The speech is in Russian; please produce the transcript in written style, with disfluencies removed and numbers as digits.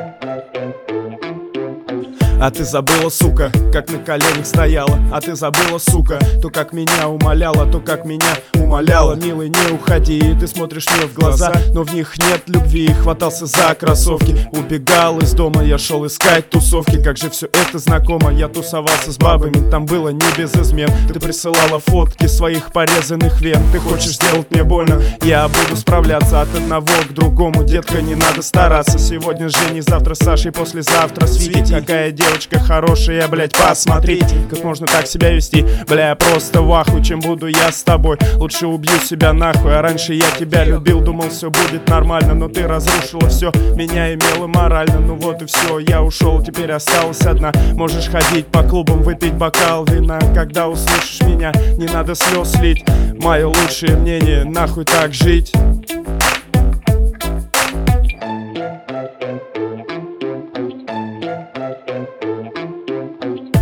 А ты забыла, сука, как на коленях стояла. А ты забыла, сука, то, как меня умоляла, то, как меня умоляла. Милый, не уходи, и ты смотришь мне в глаза, но в них нет любви. Хватался за кроссовки, убегал из дома, я шел искать тусовки. Как же все это знакомо, я тусовался с бабами, там было не без измен. Ты присылала фотки своих порезанных вен. Ты хочешь сделать мне больно, я буду справляться. От одного к другому, детка, не надо стараться. Сегодня с Женей, завтра с Сашей, послезавтра с Витей. Какая девочка хорошая, блять, посмотрите, как можно так себя вести. Бля, я просто в ахуе, чем буду я с тобой. Лучше убью себя нахуй, а раньше я тебя любил. Думал, все будет нормально, но ты разрушила все, меня имела морально. Ну вот и все, я ушел, теперь осталась одна. Можешь ходить по клубам, выпить бокал вина. Когда услышишь меня, не надо слез лить. Мое лучшее мнение, нахуй так жить.